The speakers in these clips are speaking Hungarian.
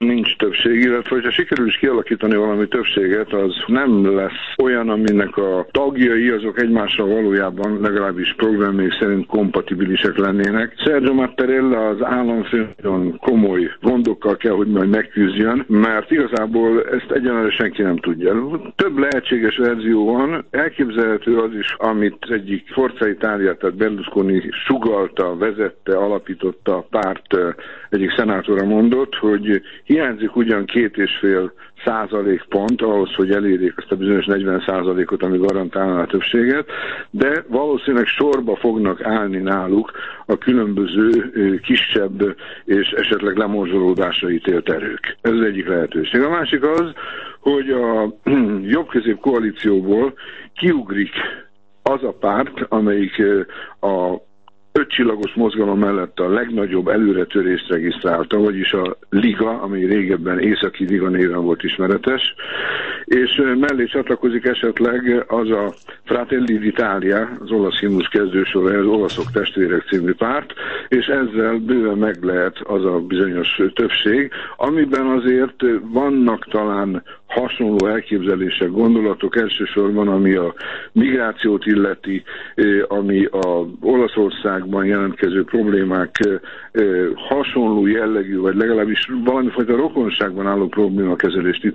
nincs többség, illetve hogyha sikerül is kialakítani valami többséget, az nem lesz olyan, aminek a tagjai azok egymással valójában legalábbis programjaik szerint kompatibilisek lennének. Sergio Mattarella az államfő nagyon komoly gondokkal kell, hogy majd megküzdjön, mert igazából ezt egyenlően senki nem tudja. Több lehetséges verzió van, elképzelhető az is, amit egyik Forza Italia, tehát Berlusconi sugallta, vezette, alapította a párt egyik szenátora mondott, hogy hiányzik ugyan 2,5% pont ahhoz, hogy elérjék azt a bizonyos 40%-ot, ami garantálná a többséget, de valószínűleg sorba fognak állni náluk a különböző kisebb és esetleg lemorzsolódásra ítélt erők. Ez az egyik lehetőség. A másik az, hogy a jobb-közép koalícióból kiugrik az a párt, amelyik a 5 csillagos mozgalom mellett a legnagyobb előretörést regisztrálta, vagyis a Liga, ami régebben Északi Liga néven volt ismeretes, és mellé csatlakozik esetleg az a Fratelli d'Italia, az olasz himnusz kezdősora, az Olaszok testvérek című párt, és ezzel bőven meg lehet az a bizonyos többség, amiben azért vannak talán hasonló elképzelések, gondolatok, elsősorban ami a migrációt illeti, ami a Olaszországban jelentkező problémák hasonló jellegű, vagy legalábbis valamifajta rokonságban álló problémakezelést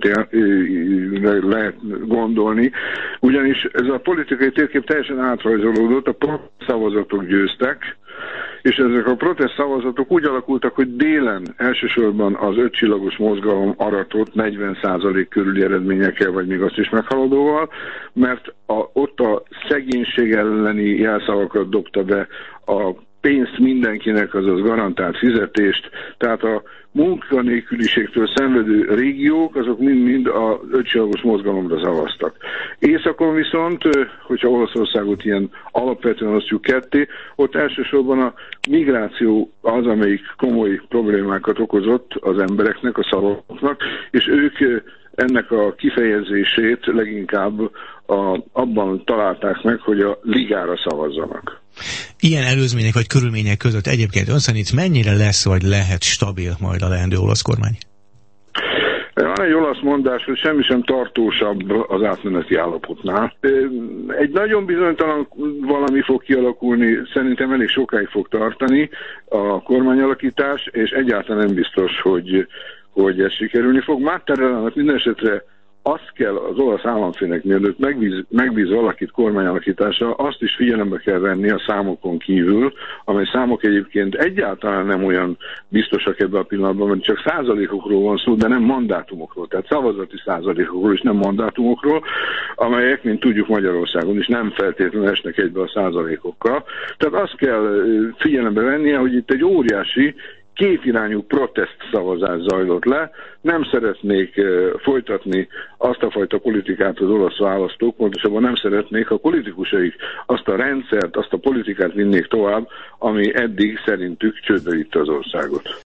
lehet gondolni, ugyanis ez a politikai térkép teljesen átrajzolódott, a szavazatok győztek, és ezek a protest szavazatok úgy alakultak, hogy délen elsősorban az 5 csillagos mozgalom aratott 40% körüli eredményekkel, vagy még azt is meghaladóval, mert ott a szegénység elleni jelszavakat dobta be, a pénzt mindenkinek, azaz garantált fizetést, tehát a munkanélküliségtől szenvedő régiók, azok mind-mind a 5 csillagos mozgalomra szavaztak. Északon viszont, hogyha Olaszországot ilyen alapvetően osztjuk ketté, ott elsősorban a migráció az, amelyik komoly problémákat okozott az embereknek, a szavazóknak, és ők ennek a kifejezését leginkább abban találták meg, hogy a Ligára szavazzanak. Ilyen előzmények vagy körülmények között egyébként ön szerint mennyire lesz vagy lehet stabil majd a leendő olasz kormány? Van egy olasz mondás, hogy semmi sem tartósabb az átmeneti állapotnál. Egy nagyon bizonytalan valami fog kialakulni, szerintem elég sokáig fog tartani a kormányalakítás, és egyáltalán nem biztos, hogy ez sikerülni fog. Mattarellának minden esetre azt kell az olasz államfőnek, mielőtt megbíz valakit kormányalakításra, azt is figyelembe kell venni a számokon kívül, amely számok egyébként egyáltalán nem olyan biztosak ebben a pillanatban, mert csak százalékokról van szó, de nem mandátumokról, tehát szavazati százalékokról és nem mandátumokról, amelyek, mint tudjuk Magyarországon is nem feltétlenül esnek egybe a százalékokkal. Tehát azt kell figyelembe vennie, hogy itt egy óriási kétirányú protest szavazás zajlott le. Nem szeretnék folytatni azt a fajta politikát az olasz választók, pontosabban nem szeretnék, a politikusaik azt a rendszert, azt a politikát vinnék tovább, ami eddig szerintük csődbe vitte az országot.